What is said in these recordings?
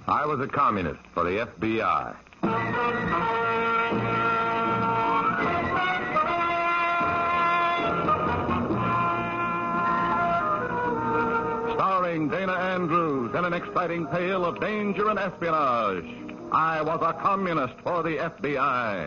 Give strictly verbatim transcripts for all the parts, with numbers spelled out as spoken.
I was a communist for the F B I. Starring Dana Andrews in an exciting tale of danger and espionage. I was a communist for the F B I.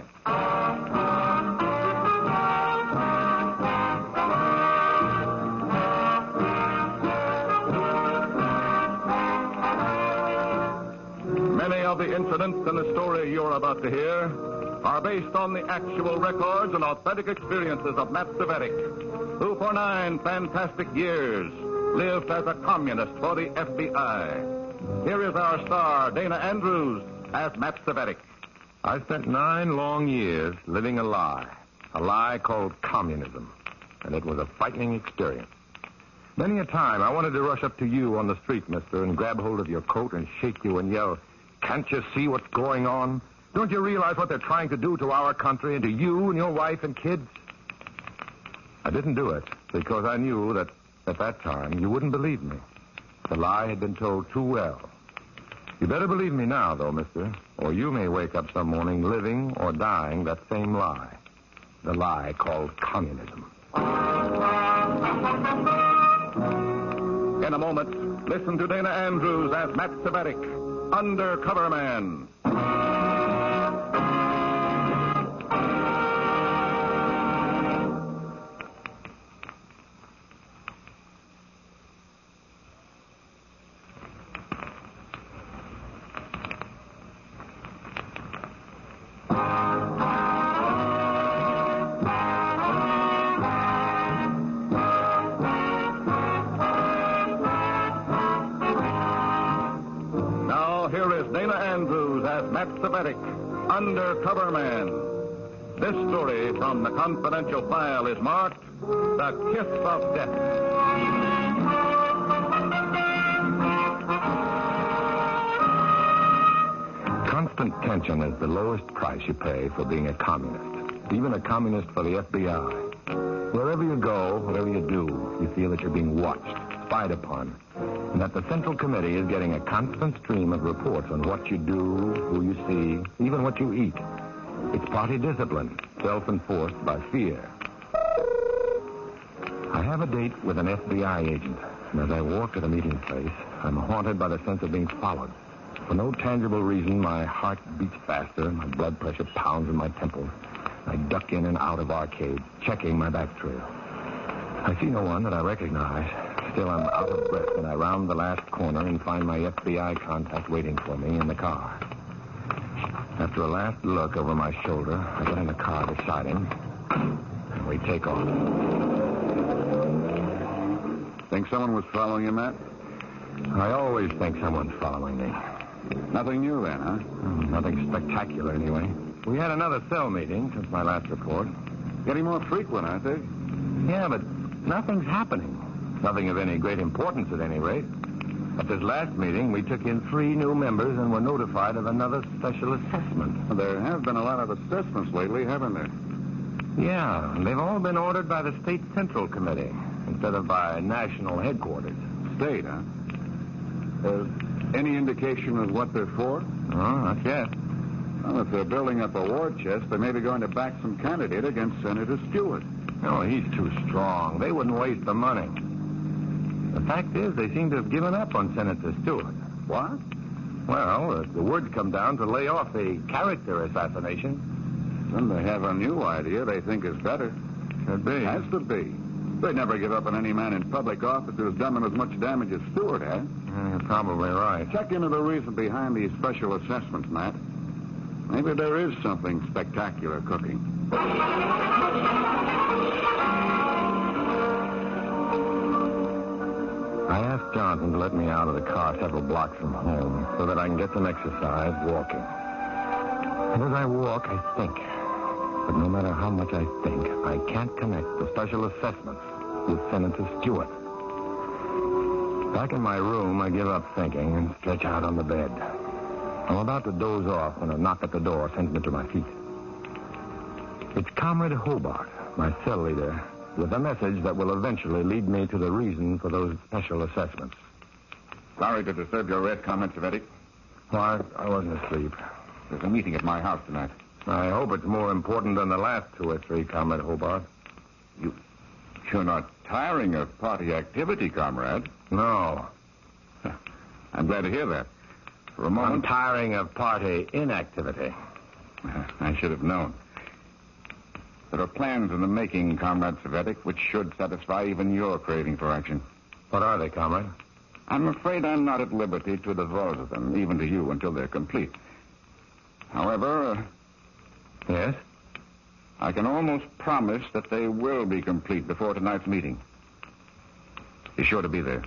Many of the incidents in the story you're about to hear are based on the actual records and authentic experiences of Matt Cvetic, who for nine fantastic years lived as a communist for the F B I. Here is our star, Dana Andrews, as Matt Cvetic. I spent nine long years living a lie, a lie called communism, and it was a frightening experience. Many a time I wanted to rush up to you on the street, mister, and grab hold of your coat and shake you and yell, "Can't you see what's going on? Don't you realize what they're trying to do to our country and to you and your wife and kids?" I didn't do it because I knew that at that time you wouldn't believe me. The lie had been told too well. You better believe me now, though, mister, or you may wake up some morning living or dying that same lie. The lie called communism. In a moment, listen to Dana Andrews as Matt Cvetic, Undercover Man. Matt Cvetic, Undercover Man. This story from the confidential file is marked The Kiss of Death. Constant tension is the lowest price you pay for being a communist, even a communist for the F B I. Wherever you go, whatever you do, you feel that you're being watched, spied upon, and that the Central Committee is getting a constant stream of reports on what you do, who you see, even what you eat. It's party discipline, self-enforced by fear. I have a date with an F B I agent, and as I walk to the meeting place, I'm haunted by the sense of being followed. For no tangible reason, my heart beats faster, my blood pressure pounds in my temples. I duck in and out of arcades, checking my back trail. I see no one that I recognize. Still, I'm out of breath when I round the last corner and find my F B I contact waiting for me in the car. After a last look over my shoulder, I get in the car beside him, and we take off. Think someone was following you, Matt? I always think someone's following me. Nothing new then, huh? Nothing spectacular, anyway. We had another cell meeting since my last report. Getting more frequent, aren't they? Yeah, but nothing's happening. Nothing of any great importance, at any rate. At this last meeting, we took in three new members and were notified of another special assessment. Well, there have been a lot of assessments lately, haven't there? Yeah, and they've all been ordered by the State Central Committee instead of by national headquarters. State, huh? Uh, any indication of what they're for? Oh, not yet. Well, if they're building up a war chest, they may be going to back some candidate against Senator Stewart. No, he's too strong. They wouldn't waste the money. The fact is, they seem to have given up on Senator Stewart. What? Well, uh, the word's come down to lay off the character assassination. Then they have a new idea they think is better. Could be. Has to be. They'd never give up on any man in public office who's done them as much damage as Stewart has. Uh, you're probably right. Check into the reason behind these special assessments, Matt. Maybe there is something spectacular cooking. I asked Johnson to let me out of the car several blocks from home so that I can get some exercise walking. And as I walk, I think. But no matter how much I think, I can't connect the special assessments with Senator Stewart. Back in my room, I give up thinking and stretch out on the bed. I'm about to doze off when a knock at the door sends me to my feet. It's Comrade Hobart, my cell leader, with a message that will eventually lead me to the reason for those special assessments. Sorry to disturb your rest, Comrade Cvetic. Why, I wasn't asleep. There's a meeting at my house tonight. I hope it's more important than the last two or three, Comrade Hobart. You, you're not tiring of party activity, comrade. No. I'm glad to hear that. For a I'm moment... tiring of party inactivity. I should have known. There are plans in the making, Comrade Cvetic, which should satisfy even your craving for action. What are they, Comrade? I'm afraid I'm not at liberty to divulge them, even to you, until they're complete. However, uh, Yes? I can almost promise that they will be complete before tonight's meeting. Be sure to be there.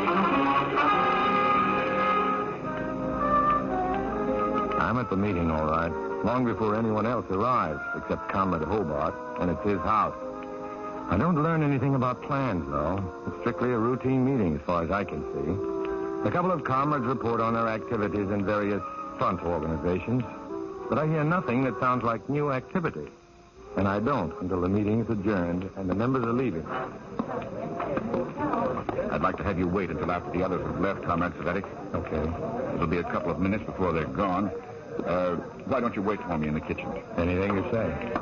I'm at the meeting, all right. Long before anyone else arrives, except Comrade Hobart, and it's his house. I don't learn anything about plans, though. It's strictly a routine meeting, as far as I can see. A couple of comrades report on their activities in various front organizations, but I hear nothing that sounds like new activity. And I don't until the meeting is adjourned and the members are leaving. I'd like to have you wait until after the others have left, Comrade Cvetic. Okay. It'll be a couple of minutes before they're gone. Uh, why don't you wait for me in the kitchen? Anything you say.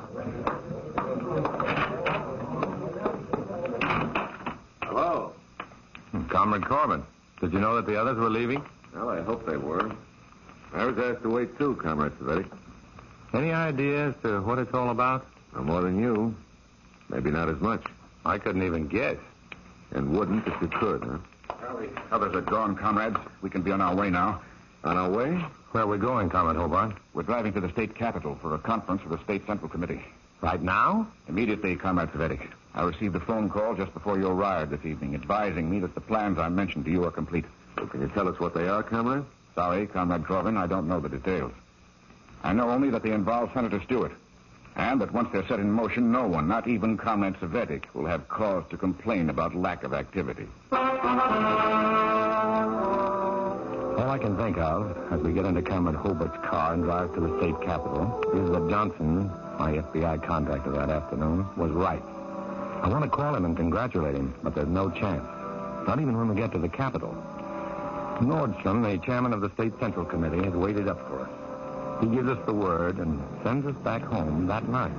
Hello. Comrade Corbin, did you know that the others were leaving? Well, I hope they were. I was asked to wait, too, Comrade Cvetic. Any idea as to what it's all about? No more than you. Maybe not as much. I couldn't even guess. And wouldn't if you could, huh? Well, the others are gone, comrades. We can be on our way now. On our way? Where are we going, Comrade Hobart? We're driving to the state capitol for a conference with the state central committee. Right now? Immediately, Comrade Cvetic. I received a phone call just before you arrived this evening advising me that the plans I mentioned to you are complete. So can you tell us what they are, Comrade? Sorry, Comrade Corbin, I don't know the details. I know only that they involve Senator Stewart. And that once they're set in motion, no one, not even Comrade Cvetic, will have cause to complain about lack of activity. All I can think of, as we get into Comrade Hobart's car and drive to the state capitol, is that Johnson, my F B I contactor that afternoon, was right. I want to call him and congratulate him, but there's no chance. Not even when we get to the capitol. Nordstrom, the chairman of the state central committee, has waited up for us. He gives us the word and sends us back home that night.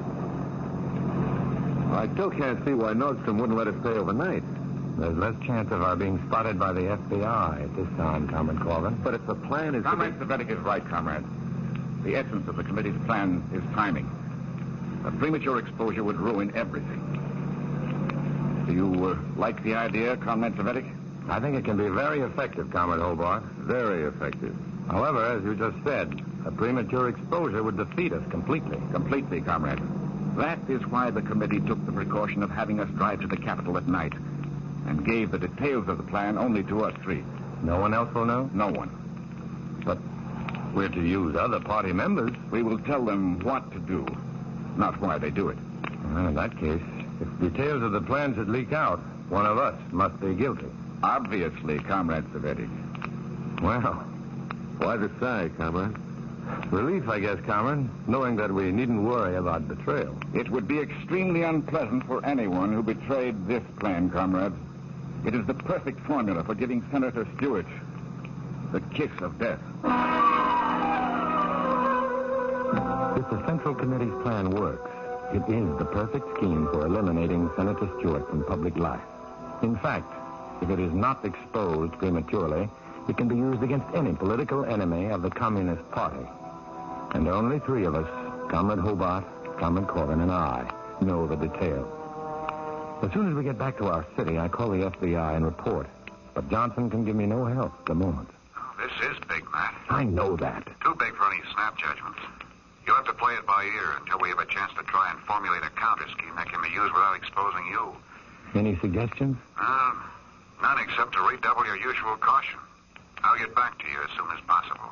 Well, I still can't see why Nordstrom wouldn't let us stay overnight. There's less chance of our being spotted by the F B I at this time, Comrade Corbin. But if the plan is... Comrade Cvetic is right, comrade. The essence of the committee's plan is timing. A premature exposure would ruin everything. Do you uh, like the idea, Comrade Cvetic? I think it can be very effective, Comrade Hobart. Very effective. However, as you just said, a premature exposure would defeat us completely. Completely, comrade. That is why the committee took the precaution of having us drive to the capitol at night and gave the details of the plan only to us three. No one else will know? No one. But we're to use other party members. We will tell them what to do, not why they do it. Well, in that case, if details of the plan should leak out, one of us must be guilty. Obviously, Comrade Cvetic. Well, Why the sigh, Comrade? relief, I guess, Comrade, knowing that we needn't worry about betrayal. It would be extremely unpleasant for anyone who betrayed this plan, comrades. It is the perfect formula for giving Senator Stewart the kiss of death. If the Central Committee's plan works, it is the perfect scheme for eliminating Senator Stewart from public life. In fact, if it is not exposed prematurely, it can be used against any political enemy of the Communist Party. And only three of us, Comrade Hobart, Comrade Corbin, and I, know the details. As soon as we get back to our city, I call the F B I and report. But Johnson can give me no help at the moment. Oh, this is big, Matt. I know that. Too big for any snap judgments. You'll have to play it by ear until we have a chance to try and formulate a counter scheme that can be used without exposing you. Any suggestions? Um, none except to redouble your usual caution. I'll get back to you as soon as possible.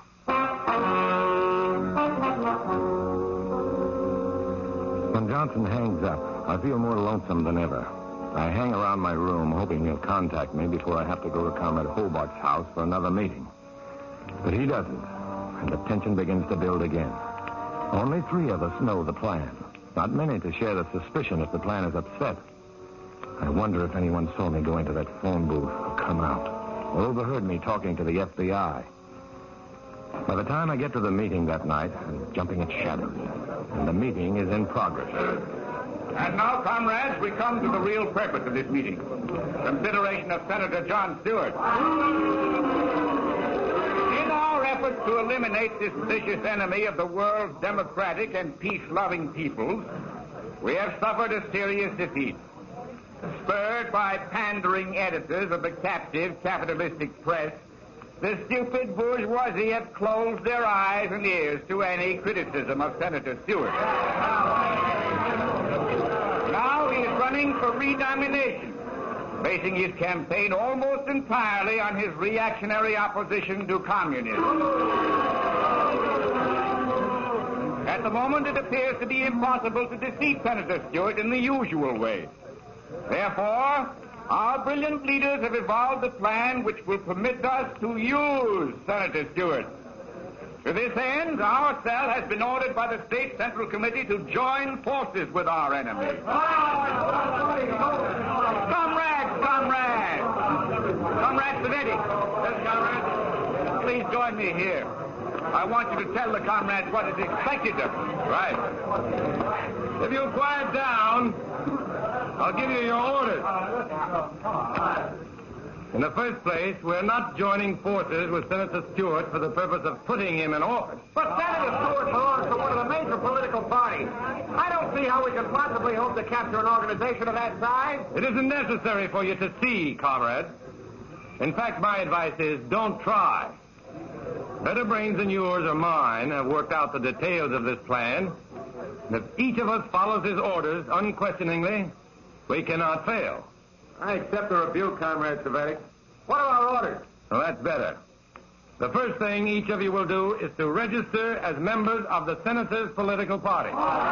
When Johnson hangs up, I feel more lonesome than ever. I hang around my room, hoping he'll contact me before I have to go to Comrade Hobart's house for another meeting. But he doesn't, and the tension begins to build again. Only three of us know the plan. Not many to share the suspicion if the plan is upset. I wonder if anyone saw me go into that phone booth or come out, or overheard me talking to the F B I. By the time I get to the meeting that night, I'm jumping at shadows, and the meeting is in progress. And now, comrades, we come to the real purpose of this meeting. Consideration of Senator John Stewart. In our efforts to eliminate this vicious enemy of the world's democratic and peace-loving peoples, we have suffered a serious defeat. Spurred by pandering editors of the captive capitalistic press, the stupid bourgeoisie have closed their eyes and ears to any criticism of Senator Stewart. Now he is running for renomination, basing his campaign almost entirely on his reactionary opposition to communism. At the moment, it appears to be impossible to defeat Senator Stewart in the usual way. Therefore, our brilliant leaders have evolved a plan which will permit us to use Senator Stewart. To this end, our cell has been ordered by the State Central Committee to join forces with our enemy. Comrades, comrades! Comrades Savetti. Yes, comrades. Please join me here. I want you to tell the comrades what is expected of them. Right. If you'll quiet down, I'll give you your orders. In the first place, we're not joining forces with Senator Stewart for the purpose of putting him in office. But Senator Stewart belongs to one of the major political parties. I don't see how we can possibly hope to capture an organization of that size. It isn't necessary for you to see, comrade. In fact, my advice is don't try. Better brains than yours or mine have worked out the details of this plan. And if each of us follows his orders unquestioningly, we cannot fail. I accept the rebuke, Comrade Savetti. What are our orders? Well, that's better. The first thing each of you will do is to register as members of the Senator's political party.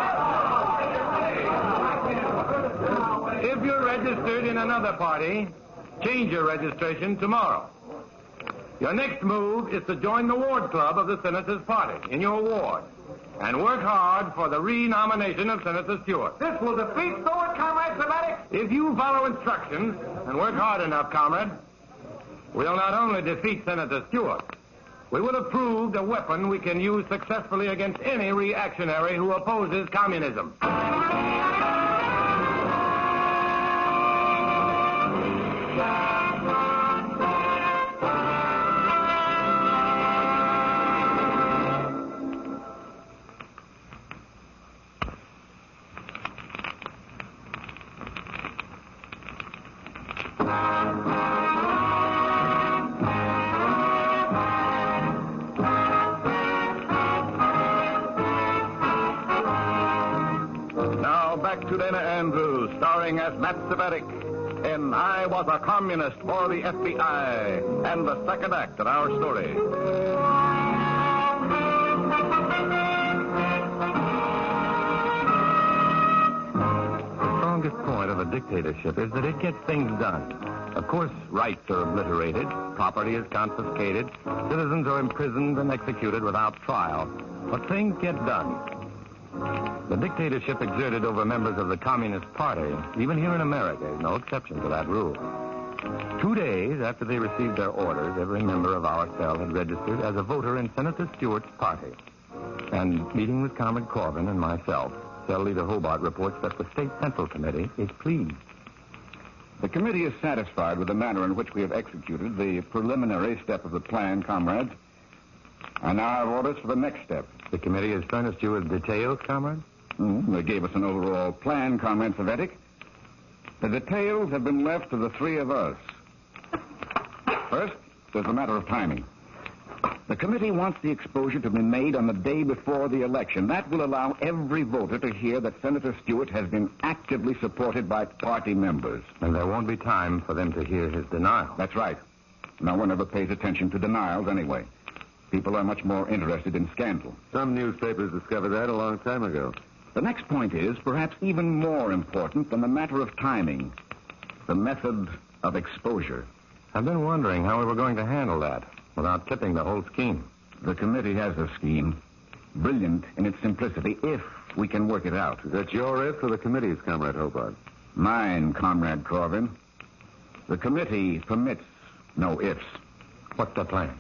If you're registered in another party, change your registration tomorrow. Your next move is to join the ward club of the Senator's party in your ward and work hard for the renomination of Senator Stewart. This will defeat Stewart, Comrade Savetti? If you follow instructions and work hard enough, comrade, we'll not only defeat Senator Stewart, we will have proved a weapon we can use successfully against any reactionary who opposes communism. To Dana Andrews, starring as Matt Savetti in I Was a Communist for the F B I, and the second act of our story. The strongest point of a dictatorship is that it gets things done. Of course, rights are obliterated, property is confiscated, citizens are imprisoned and executed without trial, but things get done. The dictatorship exerted over members of the Communist Party, even here in America, is no exception to that rule. Two days after they received their orders, every member of our cell had registered as a voter in Senator Stewart's party. And meeting with Comrade Corbin and myself, Cell Leader Hobart reports that the State Central Committee is pleased. The committee is satisfied with the manner in which we have executed the preliminary step of the plan, comrades. I now have orders for the next step. The committee has furnished you with details, comrade? Mm, they gave us an overall plan, Comrade Savetti. The details have been left to the three of us. First, there's a matter of timing. The committee wants the exposure to be made on the day before the election. That will allow every voter to hear that Senator Stewart has been actively supported by party members. And there won't be time for them to hear his denial. That's right. No one ever pays attention to denials anyway. People are much more interested in scandal. Some newspapers discovered that a long time ago. The next point is perhaps even more important than the matter of timing, the method of exposure. I've been wondering how we were going to handle that without tipping the whole scheme. The committee has a scheme, brilliant in its simplicity, if we can work it out. Is that your if or the committee's, Comrade Hobart? Mine, Comrade Corbin. The committee permits no ifs. What's the plan?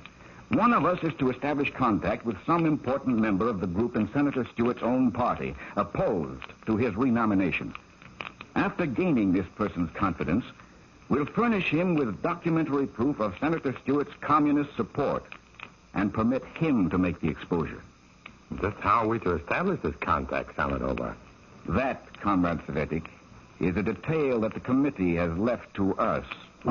One of us is to establish contact with some important member of the group in Senator Stewart's own party, opposed to his renomination. After gaining this person's confidence, we'll furnish him with documentary proof of Senator Stewart's communist support and permit him to make the exposure. Just how are we to establish this contact, Sergeant Hobart? That, Comrade Savetic, is a detail that the committee has left to us.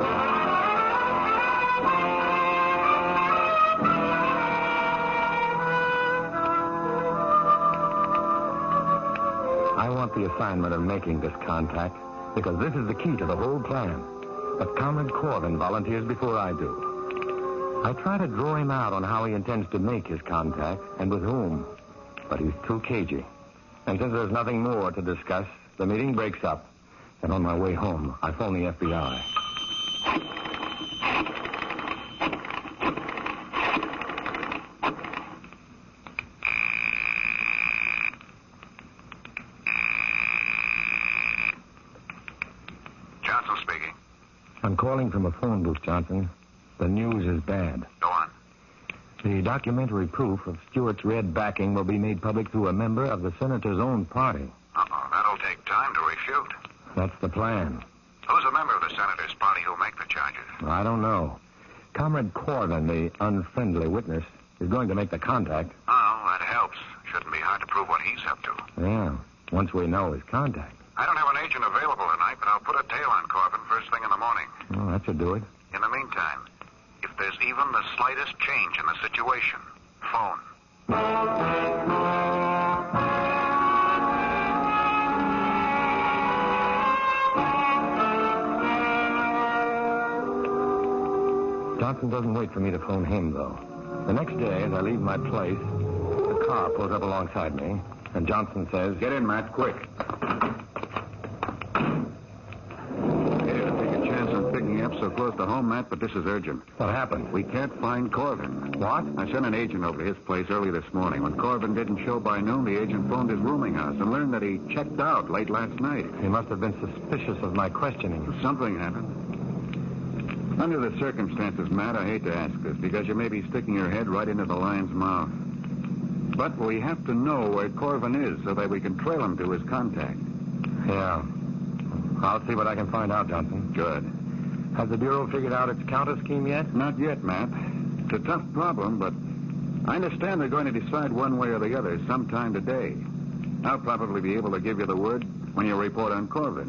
I want the assignment of making this contact because this is the key to the whole plan. But Comrade Corbin volunteers before I do. I try to draw him out on how he intends to make his contact and with whom. But he's too cagey. And since there's nothing more to discuss, the meeting breaks up. And on my way home, I phone the F B I. Johnson speaking. I'm calling from a phone booth, Johnson. The news is bad. Go on. The documentary proof of Stewart's red backing will be made public through a member of the senator's own party. Uh-oh, that'll take time to refute. That's the plan. Who's a member of the senator's party who'll make the charges? I don't know. Comrade Corbin, the unfriendly witness, is going to make the contact. Oh, that helps. Shouldn't be hard to prove what he's up to. Yeah, once we know his contact. I don't have an agent available tonight, but I'll put a tail on Corbin first thing in the morning. Oh, that should do it. In the meantime, if there's even the slightest change in the situation, phone. Johnson doesn't wait for me to phone him, though. The next day, as I leave my place, the car pulls up alongside me, and Johnson says, Get in, Matt, quick. So close to home, Matt, but this is urgent. What happened? We can't find Corbin. What? I sent an agent over to his place early this morning. When Corbin didn't show by noon, the agent phoned his rooming house and learned that he checked out late last night. He must have been suspicious of my questioning. Something happened. Under the circumstances, Matt, I hate to ask this because you may be sticking your head right into the lion's mouth. But we have to know where Corbin is so that we can trail him to his contact. Yeah. I'll see what I can find out, Johnson. Good. Has the Bureau figured out its counter scheme yet? Not yet, Matt. It's a tough problem, but I understand they're going to decide one way or the other sometime today. I'll probably be able to give you the word when you report on Corbin.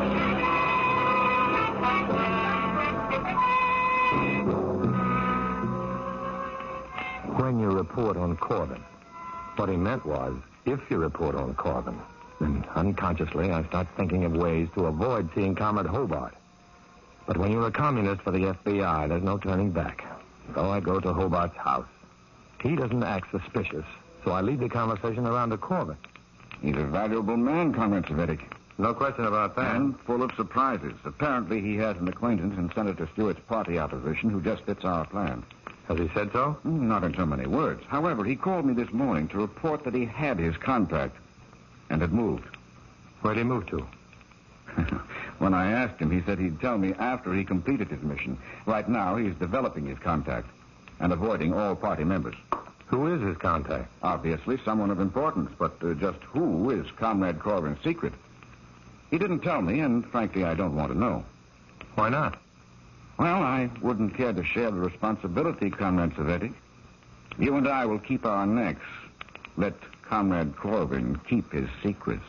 When you report on Corbin. What he meant was, if you report on Corbin. Then unconsciously, I start thinking of ways to avoid seeing Comrade Hobart. But when you're a communist for the F B I, there's no turning back. So I go to Hobart's house. He doesn't act suspicious, so I lead the conversation around to Corbin. He's a valuable man, Comrade Savetic. No question about that. And full of surprises. Apparently, he has an acquaintance in Senator Stewart's party opposition who just fits our plan. Has he said so? Not in so many words. However, he called me this morning to report that he had his contact and had moved. Where'd he move to? When I asked him, he said he'd tell me after he completed his mission. Right now, he's developing his contact and avoiding all party members. Who is his contact? Obviously, someone of importance, but uh, just who is Comrade Corbin's secret? He didn't tell me, and frankly, I don't want to know. Why not? Well, I wouldn't care to share the responsibility, Comrade Savetic. You and I will keep our necks. Let Comrade Corbin keep his secrets.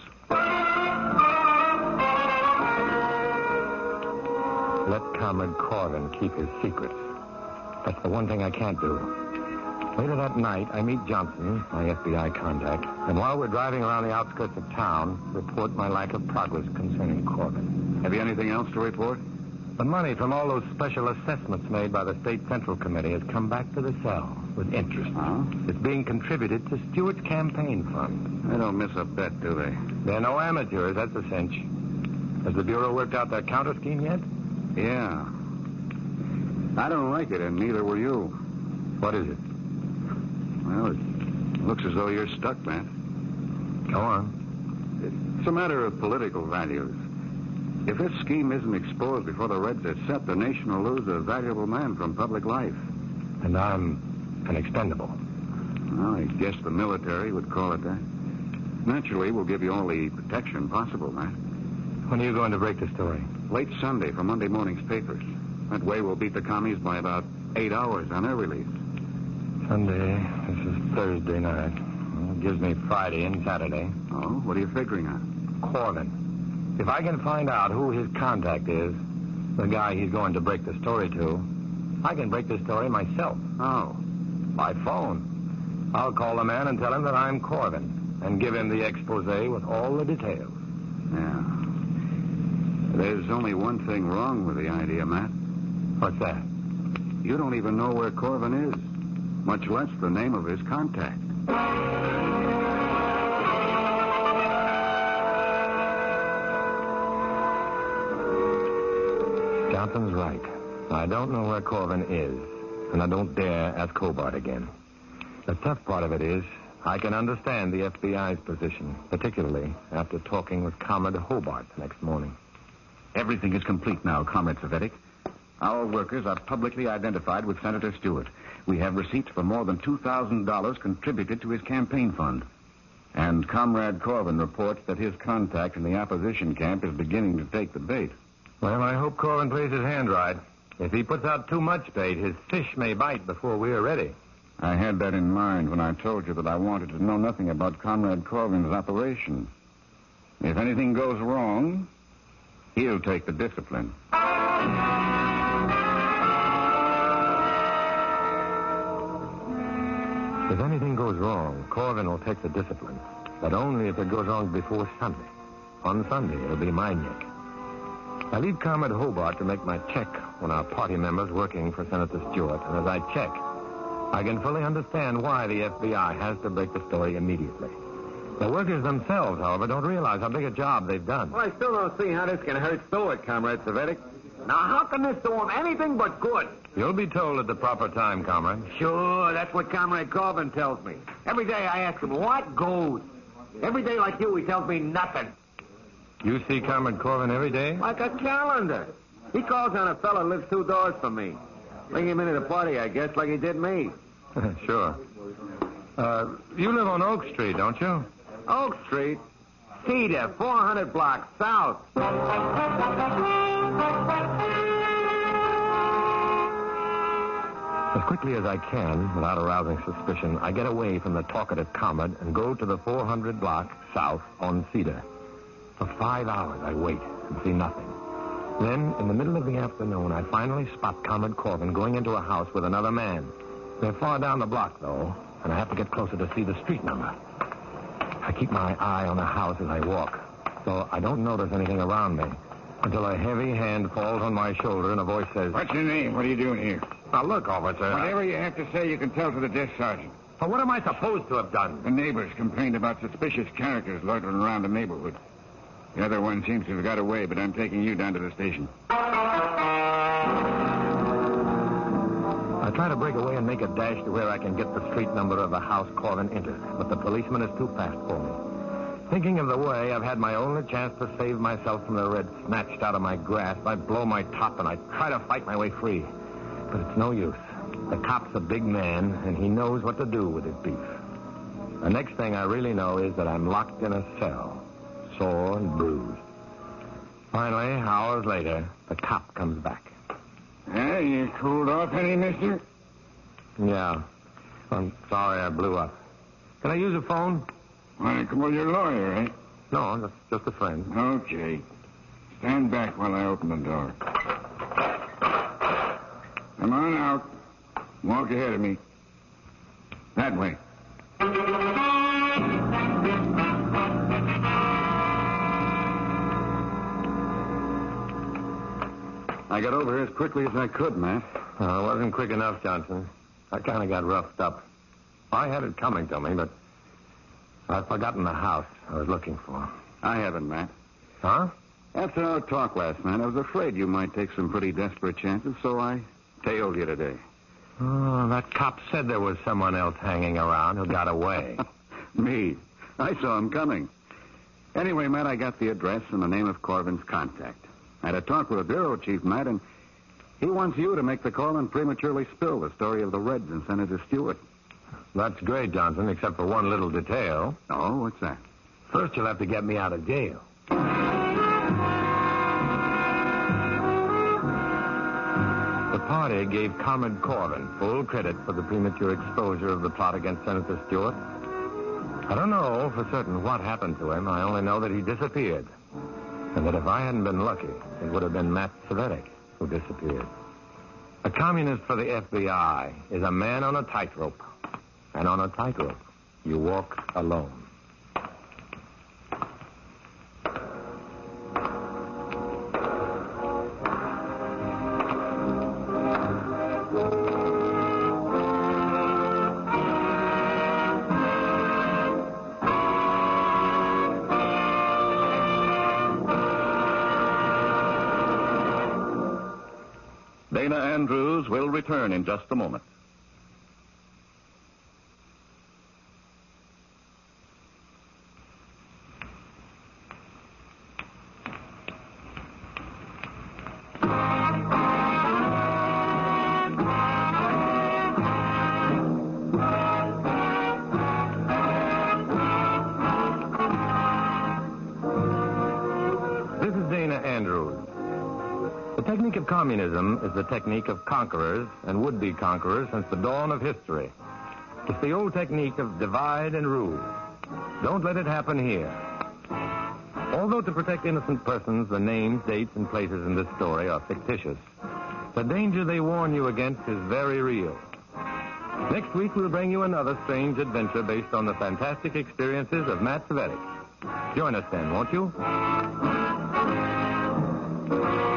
Let Comrade Corbin keep his secrets. That's the one thing I can't do. Later that night, I meet Johnson, my F B I contact, and while we're driving around the outskirts of town, report my lack of progress concerning Corbin. Have you anything else to report? The money from all those special assessments made by the State Central Committee has come back to the cell with interest. Huh? It's being contributed to Stewart's campaign fund. They don't miss a bet, do they? They're no amateurs, that's a cinch. Has the Bureau worked out their counter scheme yet? Yeah. I don't like it, and neither will you. What is it? Well, it looks as though you're stuck, man. Go on. It's a matter of political values. If this scheme isn't exposed before the Reds are set, the nation will lose a valuable man from public life. And I'm and expendable. Well, I guess the military would call it that. Naturally, we'll give you all the protection possible, Matt. When are you going to break the story? Late Sunday for Monday morning's papers. That way we'll beat the commies by about eight hours on their release. Sunday. This is Thursday night. Well, it gives me Friday and Saturday. Oh, what are you figuring on? Corbin. If I can find out who his contact is, the guy he's going to break the story to, I can break the story myself. Oh. By phone. I'll call the man and tell him that I'm Corbin and give him the expose with all the details. Yeah. There's only one thing wrong with the idea, Matt. What's that? You don't even know where Corbin is, much less the name of his contact. Johnson's right. I don't know where Corbin is, and I don't dare ask Hobart again. The tough part of it is I can understand the F B I's position, particularly after talking with Comrade Hobart the next morning. Everything is complete now, Comrade Savetic. Our workers are publicly identified with Senator Stewart. We have receipts for more than two thousand dollars contributed to his campaign fund. And Comrade Corbin reports that his contact in the opposition camp is beginning to take the bait. Well, I hope Corbin plays his hand right. If he puts out too much bait, his fish may bite before we're ready. I had that in mind when I told you that I wanted to know nothing about Comrade Corbin's operation. If anything goes wrong, he'll take the discipline. If anything goes wrong, Corbin will take the discipline. But only if it goes wrong before Sunday. On Sunday, it'll be my nick. I leave Comrade Hobart to make my check on our party members working for Senator Stewart. And as I check, I can fully understand why the F B I has to break the story immediately. The workers themselves, however, don't realize how big a job they've done. Well, I still don't see how this can hurt Stewart, Comrade Savetic. Now, how can this do him anything but good? You'll be told at the proper time, Comrade. Sure, that's what Comrade Corbin tells me. Every day I ask him, what goes? Every day like you, he tells me nothing. You see Comrade Corbin every day? Like a calendar. He calls on a fellow who lives two doors from me. Bring him into the party, I guess, like he did me. Sure. Uh, you live on Oak Street, don't you? Oak Street? Cedar, four hundred blocks south. As quickly as I can, without arousing suspicion, I get away from the talkative comrade and go to the four hundred block south on Cedar. For five hours, I wait and see nothing. Then, in the middle of the afternoon, I finally spot Comrade Corbin going into a house with another man. They're far down the block, though, and I have to get closer to see the street number. I keep my eye on the house as I walk, so I don't notice anything around me until a heavy hand falls on my shoulder and a voice says, What's your name? What are you doing here? Now, look, officer. Whatever you have to say, you can tell to the desk sergeant. But what am I supposed to have done? The neighbors complained about suspicious characters loitering around the neighborhood. The other one seems to have got away, but I'm taking you down to the station. I try to break away and make a dash to where I can get the street number of the house Corbin entered, but the policeman is too fast for me. Thinking of the way I've had my only chance to save myself from the red snatched out of my grasp, I blow my top and I try to fight my way free. But it's no use. The cop's a big man, and he knows what to do with his beef. The next thing I really know is that I'm locked in a cell, sore and bruised. Finally, hours later, the cop comes back. Hey, you cooled off any, mister? Yeah. I'm sorry I blew up. Can I use a phone? Why, well, you're a lawyer, eh? No, just, just a friend. Okay. Stand back while I open the door. Come on out. Walk ahead of me. That way. I got over here as quickly as I could, Matt. Uh, it wasn't quick enough, Johnson. I kind of got roughed up. I had it coming to me, but I'd forgotten the house I was looking for. I haven't, Matt. Huh? After our talk last night, I was afraid you might take some pretty desperate chances, so I tailed you today. Oh, that cop said there was someone else hanging around who got away. Me. I saw him coming. Anyway, Matt, I got the address and the name of Corbin's contact. I had a talk with the bureau chief, Matt, and He wants you to make the call and prematurely spill the story of the Reds and Senator Stewart. That's great, Johnson, except for one little detail. Oh, what's that? First, you'll have to get me out of jail. The party gave Comrade Corbin full credit for the premature exposure of the plot against Senator Stewart. I don't know for certain what happened to him. I only know that he disappeared. And that if I hadn't been lucky, it would have been Matt Cvetic who disappeared. A communist for the F B I is a man on a tightrope. And on a tightrope, you walk alone. Dana Andrews will return in just a moment. This is Dana Andrews. The technique of communism is the technique of conquerors and would-be conquerors since the dawn of history. It's the old technique of divide and rule. Don't let it happen here. Although to protect innocent persons, the names, dates, and places in this story are fictitious, the danger they warn you against is very real. Next week, we'll bring you another strange adventure based on the fantastic experiences of Matt Cvetic. Join us then, won't you?